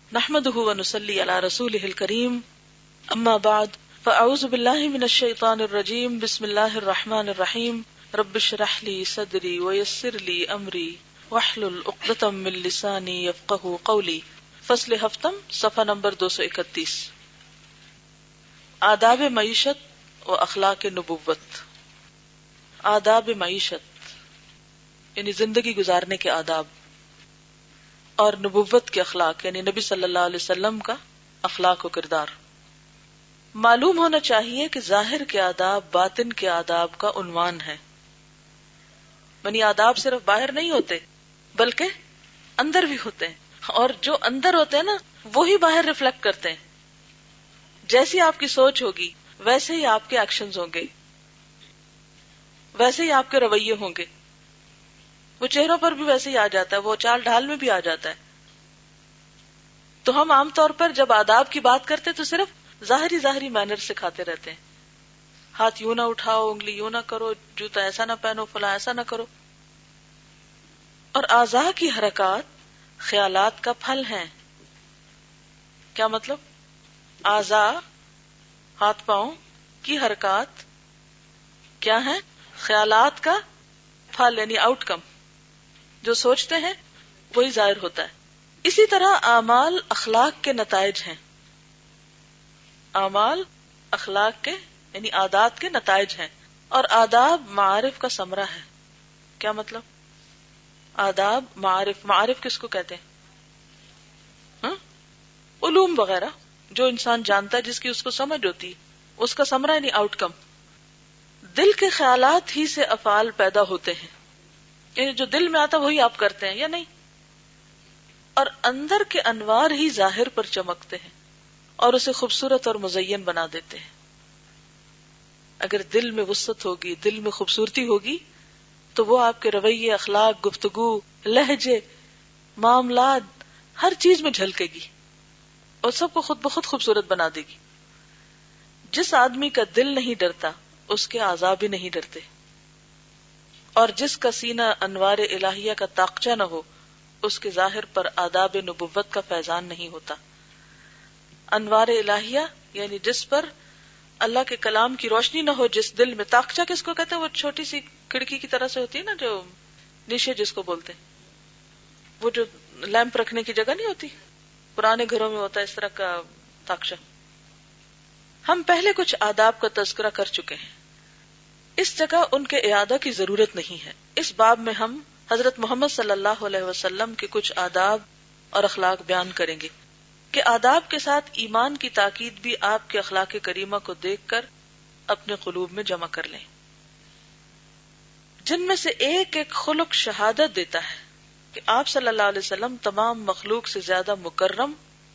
نحمده ونصلي على رسوله الكريم اما بعد فاعوذ بالله من الشيطان الرجيم بسم الله الرحمن الرحيم رب اشرح لي صدري ويسر لي امري واحلل عقدة من لساني يفقهوا قولي. فصل ہفتم صفحہ نمبر 231. آداب معیشت و اخلاق نبوت. آداب معیشت یعنی زندگی گزارنے کے آداب، اور نبوت کے اخلاق یعنی نبی صلی اللہ علیہ وسلم کا اخلاق و کردار. معلوم ہونا چاہیے کہ ظاہر کے آداب باطن کے آداب کا عنوان ہے. یعنی آداب صرف باہر نہیں ہوتے بلکہ اندر بھی ہوتے ہیں، اور جو اندر ہوتے ہیں نا وہی باہر ریفلیکٹ کرتے ہیں. جیسی آپ کی سوچ ہوگی ویسے ہی آپ کے ایکشنز ہوں گے، ویسے ہی آپ کے رویے ہوں گے. وہ چہروں پر بھی ویسے ہی آ جاتا ہے، وہ چال ڈھال میں بھی آ جاتا ہے. تو ہم عام طور پر جب آداب کی بات کرتے تو صرف ظاہری مینر سکھاتے رہتے ہیں. ہاتھ یوں نہ اٹھاؤ، انگلی یوں نہ کرو، جوتا ایسا نہ پہنو، فلاں ایسا نہ کرو. اور اعضاء کی حرکات خیالات کا پھل ہیں. کیا مطلب؟ اعضاء ہاتھ پاؤں کی حرکات کیا ہیں؟ خیالات کا پھل یعنی آؤٹ کم. جو سوچتے ہیں وہی ظاہر ہوتا ہے. اسی طرح اعمال اخلاق کے نتائج ہیں. اعمال اخلاق کے یعنی عادات کے نتائج ہیں، اور آداب معارف کا ثمرہ ہے. کیا مطلب؟ آداب معارف کس کو کہتے ہیں؟ علوم وغیرہ جو انسان جانتا ہے، جس کی اس کو سمجھ ہوتی، اس کا ثمرہ یعنی آؤٹ کم. دل کے خیالات ہی سے افعال پیدا ہوتے ہیں، یعنی جو دل میں آتا وہی آپ کرتے ہیں یا نہیں. اور اندر کے انوار ہی ظاہر پر چمکتے ہیں اور اسے خوبصورت اور مزین بنا دیتے ہیں. اگر دل میں وسعت ہوگی، دل میں خوبصورتی ہوگی تو وہ آپ کے رویے، اخلاق، گفتگو، لہجے، معاملات ہر چیز میں جھلکے گی اور سب کو خود بخود خوبصورت بنا دے گی. جس آدمی کا دل نہیں ڈرتا اس کے اعضاء بھی نہیں ڈرتے، اور جس کا سینہ انوار الہیہ کا طاقچہ نہ ہو اس کے ظاہر پر آداب نبوت کا فیضان نہیں ہوتا. انوار الہیہ یعنی جس پر اللہ کے کلام کی روشنی نہ ہو، جس دل میں. طاقچہ کس کو کہتے ہیں؟ وہ چھوٹی سی کھڑکی کی طرح سے ہوتی ہے نا، جو نیشے جس کو بولتے ہیں، وہ جو لیمپ رکھنے کی جگہ نہیں ہوتی، پرانے گھروں میں ہوتا ہے اس طرح کا طاقچہ. ہم پہلے کچھ آداب کا تذکرہ کر چکے ہیں، اس جگہ ان کے اعادہ کی ضرورت نہیں ہے. اس باب میں ہم حضرت محمد صلی اللہ علیہ وسلم کے کچھ آداب اور اخلاق بیان کریں گے کہ آداب کے ساتھ ایمان کی تاکید بھی آپ کے اخلاق کریمہ کو دیکھ کر اپنے قلوب میں جمع کر لیں، جن میں سے ایک ایک خلق شہادت دیتا ہے کہ آپ صلی اللہ علیہ وسلم تمام مخلوق سے زیادہ مکرم،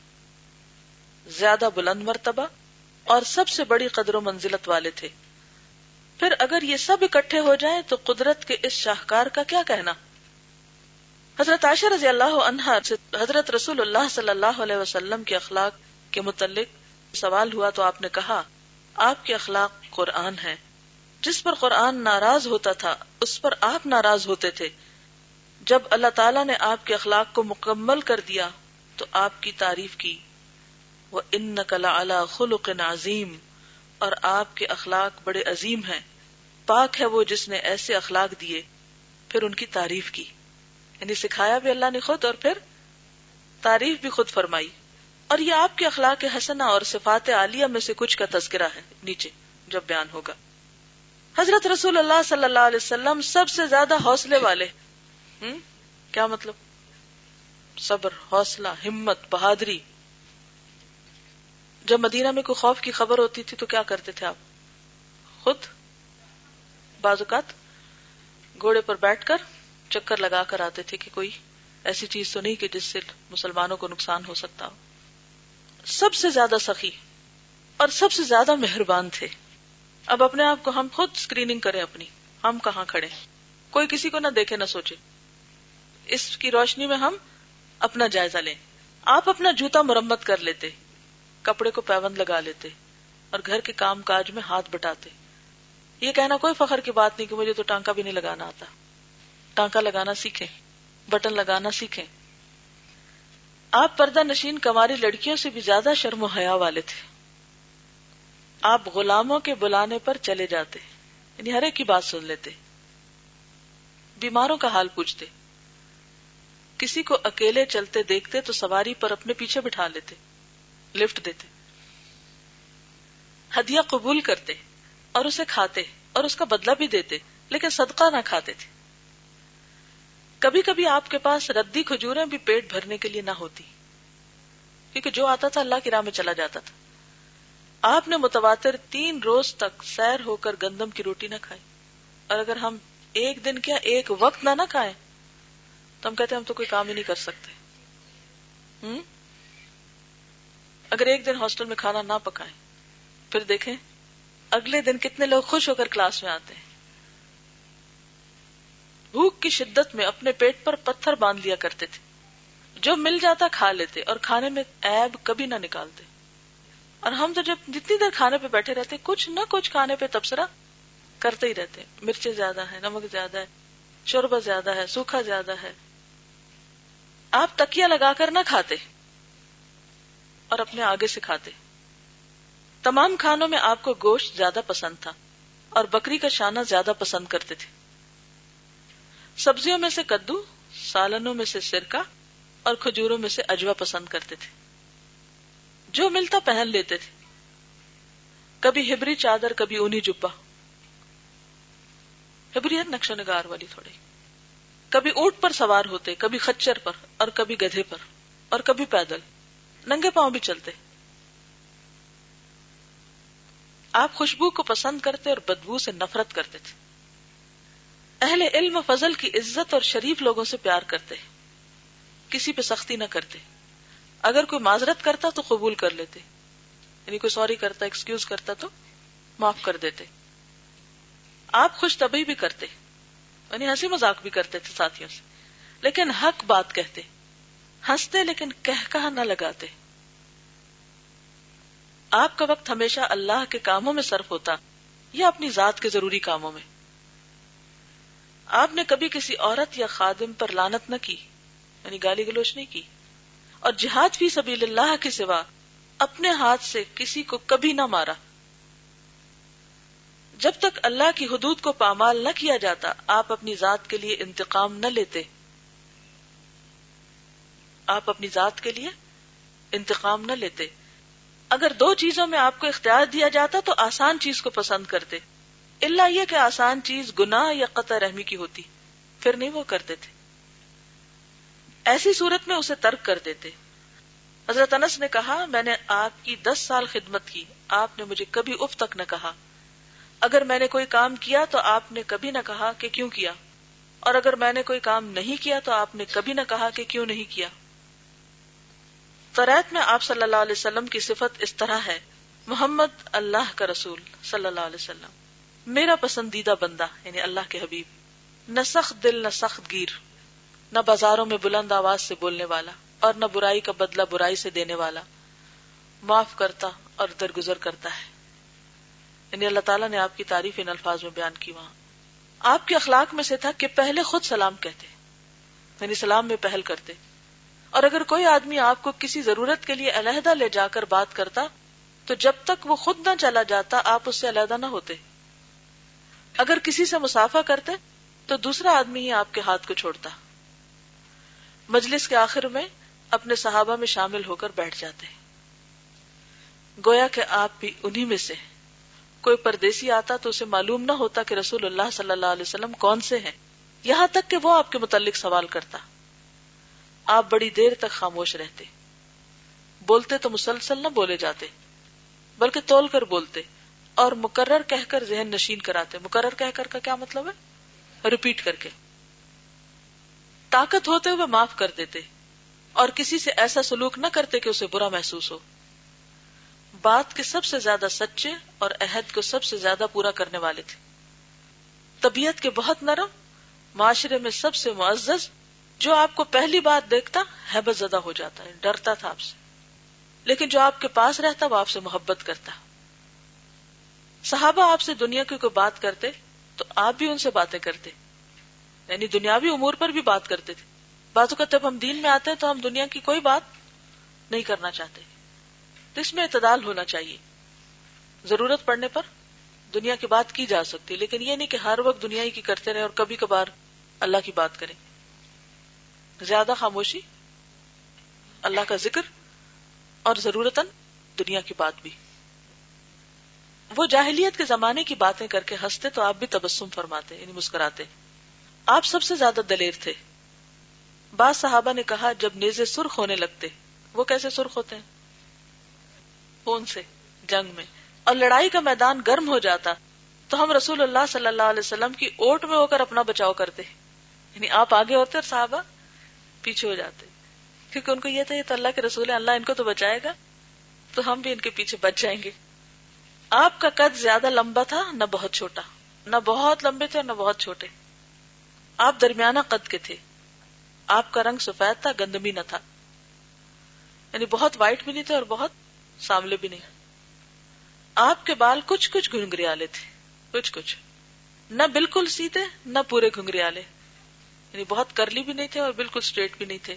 زیادہ بلند مرتبہ اور سب سے بڑی قدر و منزلت والے تھے. پھر اگر یہ سب اکٹھے ہو جائیں تو قدرت کے اس شاہکار کا کیا کہنا. حضرت عائشہ رضی اللہ عنہا سے حضرت رسول اللہ صلی اللہ علیہ وسلم کے اخلاق کے متعلق سوال ہوا تو آپ نے کہا، آپ کے اخلاق قرآن ہے. جس پر قرآن ناراض ہوتا تھا اس پر آپ ناراض ہوتے تھے. جب اللہ تعالیٰ نے آپ کے اخلاق کو مکمل کر دیا تو آپ کی تعریف کی. وَإِنَّكَ لَعَلَىٰ خُلُقٍ عَظِيمٍ، اور آپ کے اخلاق بڑے عظیم ہیں. پاک ہے وہ جس نے ایسے اخلاق دیے. پھر ان کی تعریف کی، یعنی سکھایا بھی اللہ نے خود اور پھر تعریف بھی خود فرمائی. اور یہ آپ کے اخلاق حسنہ اور صفات عالیہ میں سے کچھ کا تذکرہ ہے نیچے جب بیان ہوگا. حضرت رسول اللہ صلی اللہ علیہ وسلم سب سے زیادہ حوصلے والے. کیا مطلب؟ صبر، حوصلہ، ہمت، بہادری. جب مدینہ میں کوئی خوف کی خبر ہوتی تھی تو کیا کرتے تھے آپ؟ خود بعض اوقات گھوڑے پر بیٹھ کر چکر لگا کر آتے تھے کہ کوئی ایسی چیز تو نہیں کہ جس سے مسلمانوں کو نقصان ہو سکتا ہو. سب سے زیادہ سخی اور سب سے زیادہ مہربان تھے. اب اپنے آپ کو ہم خود اسکریننگ کریں اپنی، ہم کہاں کھڑے، کوئی کسی کو نہ دیکھے نہ سوچے. اس کی روشنی میں ہم اپنا جائزہ لیں. آپ اپنا جوتا مرمت کر لیتے، کپڑے کو پیوند لگا لیتے اور گھر کے کام کاج میں ہاتھ بٹاتے. یہ کہنا کوئی فخر کی بات نہیں کہ مجھے تو ٹانکا بھی نہیں لگانا آتا. ٹانکا لگانا سیکھیں، بٹن لگانا سیکھیں. آپ پردہ نشین کنواری لڑکیوں سے بھی زیادہ شرم و حیا والے تھے. آپ غلاموں کے بلانے پر چلے جاتے، یعنی ہر ایک کی بات سن لیتے، بیماروں کا حال پوچھتے، کسی کو اکیلے چلتے دیکھتے تو سواری پر اپنے پیچھے بٹھا لیتے، لفٹ دیتے، ہدیہ قبول کرتے اور اسے کھاتے اور اس کا بدلہ بھی دیتے، لیکن صدقہ نہ کھاتے تھے. کبھی کبھی آپ کے پاس ردی کھجوریں بھی پیٹ بھرنے کے لیے نہ ہوتی، کیونکہ جو آتا تھا اللہ کی راہ میں چلا جاتا تھا. آپ نے متواتر 3 روز تک سیر ہو کر گندم کی روٹی نہ کھائی، اور اگر ہم ایک دن کیا ایک وقت نہ کھائیں تو ہم کہتے ہیں ہم تو کوئی کام ہی نہیں کر سکتے. اگر ایک دن ہاسٹل میں کھانا نہ پکائیں پھر دیکھیں اگلے دن کتنے لوگ خوش ہو کر کلاس میں آتے ہیں. بھوک کی شدت میں اپنے پیٹ پر پتھر باندھ لیا کرتے تھے، جو مل جاتا کھا لیتے اور کھانے میں عیب کبھی نہ نکالتے. اور ہم تو جب جتنی دیر کھانے پہ بیٹھے رہتے کچھ نہ کچھ کھانے پہ تبصرہ کرتے ہی رہتے، مرچیں زیادہ ہے، نمک زیادہ ہے، شوربہ زیادہ ہے، سوکھا زیادہ ہے. آپ تکیہ لگا کر نہ کھاتے اور اپنے آگے سے کھاتے. تمام کھانوں میں آپ کو گوشت زیادہ پسند تھا اور بکری کا شانہ زیادہ پسند کرتے تھے. سبزیوں میں سے کدو، سالنوں میں سے سرکہ اور کھجوروں میں سے اجوا پسند کرتے تھے. جو ملتا پہن لیتے تھے، کبھی ہبری چادر، کبھی اونی جبہ، ہبری ہے نقش و نگار والی تھوڑی. کبھی اونٹ پر سوار ہوتے، کبھی خچر پر اور کبھی گدھے پر اور کبھی پیدل، ننگے پاؤں بھی چلتے. آپ خوشبو کو پسند کرتے اور بدبو سے نفرت کرتے تھے. اہل علم و فضل کی عزت اور شریف لوگوں سے پیار کرتے، کسی پہ سختی نہ کرتے. اگر کوئی معذرت کرتا تو قبول کر لیتے، یعنی کوئی سوری کرتا، ایکسکیوز کرتا تو معاف کر دیتے. آپ خوش طبعی بھی کرتے، یعنی ہنسی مذاق بھی کرتے تھے ساتھیوں سے، لیکن حق بات کہتے، ہنستے لیکن کہا نہ لگاتے. آپ کا وقت ہمیشہ اللہ کے کاموں میں صرف ہوتا یا اپنی ذات کے ضروری کاموں میں. آپ نے کبھی کسی عورت یا خادم پر لعنت نہ کی، یعنی گالی گلوچ نہیں کی، اور جہاد فی سبیل اللہ کے سوا اپنے ہاتھ سے کسی کو کبھی نہ مارا. جب تک اللہ کی حدود کو پامال نہ کیا جاتا آپ اپنی ذات کے لیے انتقام نہ لیتے. آپ اپنی ذات کے لیے انتقام نہ لیتے. اگر 2 چیزوں میں آپ کو اختیار دیا جاتا تو آسان چیز کو پسند کرتے، الا یہ کہ آسان چیز گناہ یا قطع رحمی کی ہوتی، پھر نہیں وہ کرتے تھے. ایسی صورت میں اسے ترک کر دیتے. حضرت انس نے کہا میں نے آپ کی 10 سال خدمت کی، آپ نے مجھے کبھی اف تک نہ کہا. اگر میں نے کوئی کام کیا تو آپ نے کبھی نہ کہا کہ کیوں کیا، اور اگر میں نے کوئی کام نہیں کیا تو آپ نے کبھی نہ کہا کہ کیوں نہیں کیا. تورات میں آپ صلی اللہ علیہ وسلم کی صفت اس طرح ہے: محمد اللہ کا رسول صلی اللہ علیہ وسلم، میرا پسندیدہ بندہ، یعنی اللہ کے حبیب، نہ سخت دل نہ سخت گیر، نہ بازاروں میں بلند آواز سے بولنے والا اور نہ برائی کا بدلہ برائی سے دینے والا، معاف کرتا اور درگزر کرتا ہے. یعنی اللہ تعالیٰ نے آپ کی تعریف ان الفاظ میں بیان کی. وہاں آپ کے اخلاق میں سے تھا کہ پہلے خود سلام کہتے، یعنی سلام میں پہل کرتے. اور اگر کوئی آدمی آپ کو کسی ضرورت کے لیے علیحدہ لے جا کر بات کرتا تو جب تک وہ خود نہ چلا جاتا آپ اس سے علیحدہ نہ ہوتے. اگر کسی سے مصافحہ کرتے تو دوسرا آدمی ہی آپ کے ہاتھ کو چھوڑتا. مجلس کے آخر میں اپنے صحابہ میں شامل ہو کر بیٹھ جاتے، گویا کہ آپ بھی انہی میں سے. کوئی پردیسی آتا تو اسے معلوم نہ ہوتا کہ رسول اللہ صلی اللہ علیہ وسلم کون سے ہیں، یہاں تک کہ وہ آپ کے متعلق سوال کرتا. آپ بڑی دیر تک خاموش رہتے، بولتے تو مسلسل نہ بولے جاتے بلکہ تول کر بولتے اور مکرر کہہ کر ذہن نشین کراتے. مکرر کہہ کر کا کیا مطلب ہے؟ ریپیٹ کر کے. طاقت ہوتے ہوئے معاف کر دیتے اور کسی سے ایسا سلوک نہ کرتے کہ اسے برا محسوس ہو. بات کے سب سے زیادہ سچے اور عہد کو سب سے زیادہ پورا کرنے والے تھے. طبیعت کے بہت نرم، معاشرے میں سب سے معزز، جو آپ کو پہلی بار دیکھتا ہیبت زدہ ہو جاتا ہے، ڈرتا تھا آپ سے، لیکن جو آپ کے پاس رہتا وہ آپ سے محبت کرتا. صحابہ آپ سے دنیا کی کوئی بات کرتے تو آپ بھی ان سے باتیں کرتے، یعنی دنیاوی امور پر بھی بات کرتے تھے. باتوں کا جب ہم دین میں آتے ہیں تو ہم دنیا کی کوئی بات نہیں کرنا چاہتے. تو اس میں اعتدال ہونا چاہیے. ضرورت پڑنے پر دنیا کی بات کی جا سکتی، لیکن یہ نہیں کہ ہر وقت دنیا ہی کی کرتے رہے اور کبھی کبھار اللہ کی بات کریں. زیادہ خاموشی، اللہ کا ذکر، اور ضرورتاً دنیا کی بات بھی. وہ جاہلیت کے زمانے کی باتیں کر کے ہنستے تو آپ بھی تبسم فرماتے، یعنی مسکراتے. آپ سب سے زیادہ دلیر تھے. بعض صحابہ نے کہا جب نیزے سرخ ہونے لگتے. وہ کیسے سرخ ہوتے ہیں؟ خون سے، جنگ میں. اور لڑائی کا میدان گرم ہو جاتا تو ہم رسول اللہ صلی اللہ علیہ وسلم کی اوٹ میں ہو کر اپنا بچاؤ کرتے. یعنی آپ آگے ہوتے اور صحابہ پیچھے ہو جاتے، کیونکہ ان کو یہ تھا یہ تو اللہ کے رسول ہے، اللہ ان کو تو بچائے گا، تو ہم بھی ان کے پیچھے بچ جائیں گے. آپ کا قد زیادہ لمبا تھا نہ بہت چھوٹا، نہ بہت لمبے تھے اور نہ بہت چھوٹے. آپ درمیانہ قد کے تھے. آپ کا رنگ سفید تھا، گندمی نہ تھا، یعنی بہت وائٹ بھی نہیں تھے اور بہت سانولے بھی نہیں. آپ کے بال کچھ کچھ گھنگریالے تھے، کچھ نہ بالکل سیدھے نہ پورے گھنگریالے، یعنی بہت کرلی بھی نہیں تھے اور بالکل اسٹریٹ بھی نہیں تھے.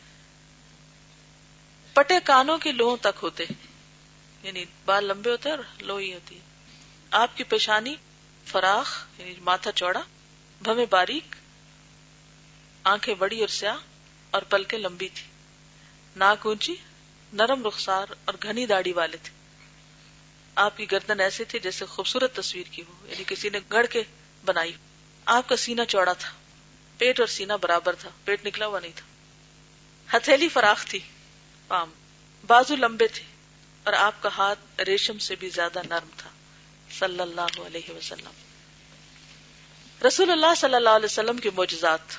پٹے کانوں کی لوہوں تک ہوتے، یعنی بال لمبے ہوتے اور لوہی ہوتی. آپ کی پیشانی فراخ، یعنی ماتھا چوڑا، بھویں باریک، آنکھیں بڑی اور سیاہ، اور پلکیں لمبی تھی. ناک اونچی، نرم رخسار اور گھنی داڑھی والے تھے. آپ کی گردن ایسے تھی جیسے خوبصورت تصویر کی ہو، یعنی کسی نے گڑھ کے بنائی. آپ کا سینہ چوڑا تھا، پیٹ اور سینہ برابر تھا، پیٹ نکلا ہوا نہیں تھا. ہتھیلی فراخ تھی، پام، بازو لمبے تھے، اور آپ کا ہاتھ ریشم سے بھی زیادہ نرم تھا صلی اللہ علیہ وسلم. رسول اللہ صلی اللہ علیہ وسلم کے معجزات.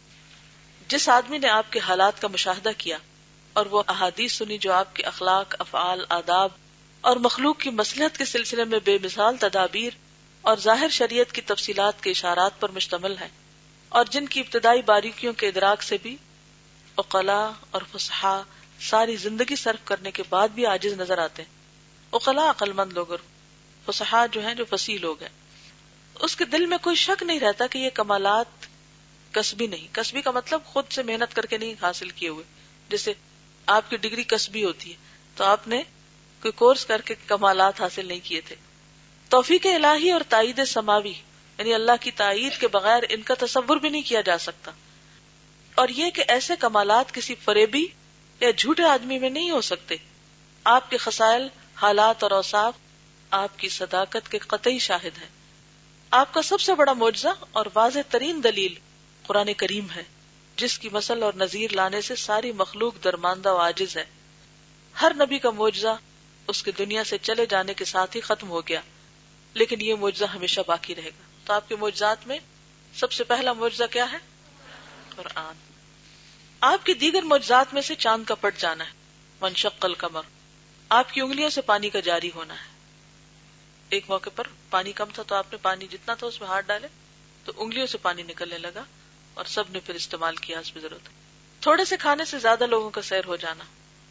جس آدمی نے آپ کے حالات کا مشاہدہ کیا اور وہ احادیث سنی جو آپ کے اخلاق، افعال، آداب اور مخلوق کی مصلحت کے سلسلے میں بے مثال تدابیر اور ظاہر شریعت کی تفصیلات کے اشارات پر مشتمل ہے، اور جن کی ابتدائی باریکیوں کے ادراک سے بھی عقلاء اور فصحاء ساری زندگی صرف کرنے کے بعد بھی عاجز نظر آتے ہیں. عقلاء عقل مند لوگ اور فصحاء جو ہیں جو فصیح لوگ ہیں. اس کے دل میں کوئی شک نہیں رہتا کہ یہ کمالات کسبی نہیں. کسبی کا مطلب خود سے محنت کر کے نہیں حاصل کیے ہوئے. جیسے آپ کی ڈگری کسبی ہوتی ہے تو آپ نے کوئی کورس کر کے کمالات حاصل نہیں کیے تھے. توفیق الہی اور تائید سماوی، یعنی اللہ کی تائید کے بغیر ان کا تصور بھی نہیں کیا جا سکتا. اور یہ کہ ایسے کمالات کسی فریبی یا جھوٹے آدمی میں نہیں ہو سکتے. آپ کے خصائل، حالات اور اوصاف آپ کی صداقت کے قطعی شاہد ہیں. آپ کا سب سے بڑا معجزہ اور واضح ترین دلیل قرآن کریم ہے، جس کی مثل اور نظیر لانے سے ساری مخلوق درماندہ و عاجز ہے. ہر نبی کا معجزہ اس کے دنیا سے چلے جانے کے ساتھ ہی ختم ہو گیا، لیکن یہ معجزہ ہمیشہ باقی رہے گا. تو آپ کے معجزات میں سب سے پہلا معجزہ کیا ہے؟ قرآن. آپ کی دیگر معجزات میں سے چاند کا پٹ جانا ہے، وانشق القمر. آپ کی انگلیوں سے پانی کا جاری ہونا ہے. ایک موقع پر پانی کم تھا تو آپ نے پانی جتنا تھا اس میں ہاتھ ڈالے تو انگلیوں سے پانی نکلنے لگا اور سب نے پھر استعمال کیا اس میں ضرورت. تھوڑے سے کھانے سے زیادہ لوگوں کا سیر ہو جانا.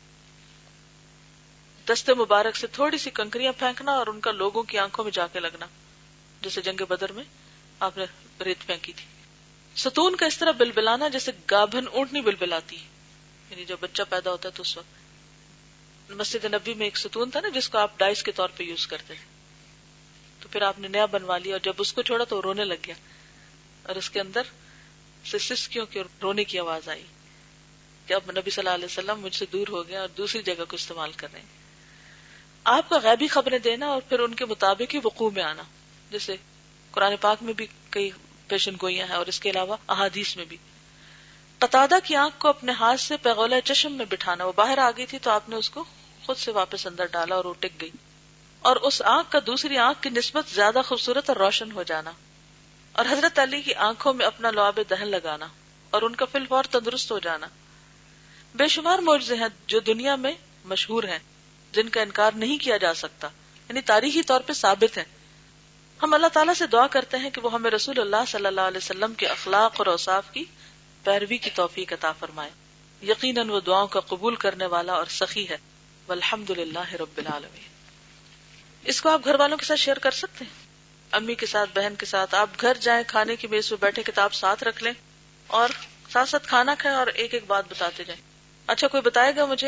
دستے مبارک سے تھوڑی سی کنکریاں پھینکنا اور ان کا لوگوں کی آنکھوں میں جا کے لگنا، جیسے جنگ بدر میں آپ نے ریت پھینکی تھی. ستون کا اس طرح بلبلانا جیسے گابھن اونٹنی بلبلاتی ہے، یعنی جب بچہ پیدا ہوتا ہے تو اس وقت. مسجد نبی میں ایک ستون تھا نا جس کو آپ ڈائس کے طور پہ یوز کرتے تھے، تو پھر آپ نے نیا بنوا لیا، اور جب اس کو چھوڑا تو وہ رونے لگ گیا اور اس کے اندر سے سسکیوں کی رونے کی آواز آئی کہ اب نبی صلی اللہ علیہ وسلم مجھ سے دور ہو گیا اور دوسری جگہ کو استعمال کر رہے ہیں. آپ کا غیبی خبریں دینا اور پھر ان کے مطابق ہی وقوع میں آنا، جیسے قرآن پاک میں بھی کئی پیشن گوئیاں ہیں اور اس کے علاوہ احادیث میں بھی. قتادہ کی آنکھ کو اپنے ہاتھ سے پیغولہ چشم میں بٹھانا، وہ باہر آ گئی تھی تو آپ نے اس کو خود سے واپس اندر ڈالا اور وہ ٹک گئی. اور اس آنکھ کا دوسری آنکھ کی نسبت زیادہ خوبصورت اور روشن ہو جانا، اور حضرت علی کی آنکھوں میں اپنا لعاب دہن لگانا اور ان کا فی الفور تندرست ہو جانا. بے شمار معجزے ہیں جو دنیا میں مشہور ہیں، جن کا انکار نہیں کیا جا سکتا، یعنی تاریخی طور پہ ثابت ہیں. ہم اللہ تعالیٰ سے دعا کرتے ہیں کہ وہ ہمیں رسول اللہ صلی اللہ علیہ وسلم کے اخلاق اور اوصاف کی پیروی کی توفیق عطا فرمائے. یقیناً وہ دعاؤں کا قبول کرنے والا اور سخی ہے. والحمد للہ رب العالمین. اس کو آپ گھر والوں کے ساتھ شیئر کر سکتے ہیں، امی کے ساتھ، بہن کے ساتھ. آپ گھر جائیں، کھانے کی میز پہ بیٹھے کتاب ساتھ رکھ لیں اور ساتھ ساتھ کھانا کھائیں اور ایک ایک بات بتاتے جائیں. اچھا کوئی بتائے گا مجھے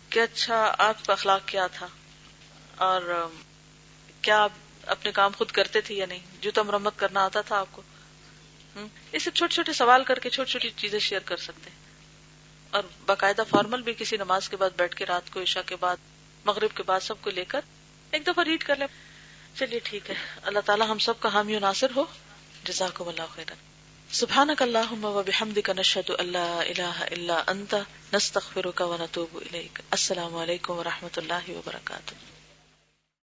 کہ اچھا آپ کا اخلاق کیا تھا، اور کیا آپ اپنے کام خود کرتے تھے یا نہیں، جوتا مرمت کرنا آتا تھا آپ کو. اسے چھوٹے چھوٹے سوال کر کے چھوٹی چھوٹی چیزیں شیئر کر سکتے ہیں. اور باقاعدہ فارمل بھی کسی نماز کے بعد بیٹھ کے، رات کو عشاء کے بعد، مغرب کے بعد، سب کو لے کر ایک دفعہ ریڈ کر لیں. چلیے ٹھیک ہے، اللہ تعالی ہم سب کا حامی و ناصر ہو. جزاکم اللہ خیرا. سبحانک اللہم و بحمدک، نشہد ان لا الہ الا انت، نستغفرک و نتوب الیک. السلام علیکم و رحمۃ اللہ وبرکاتہ.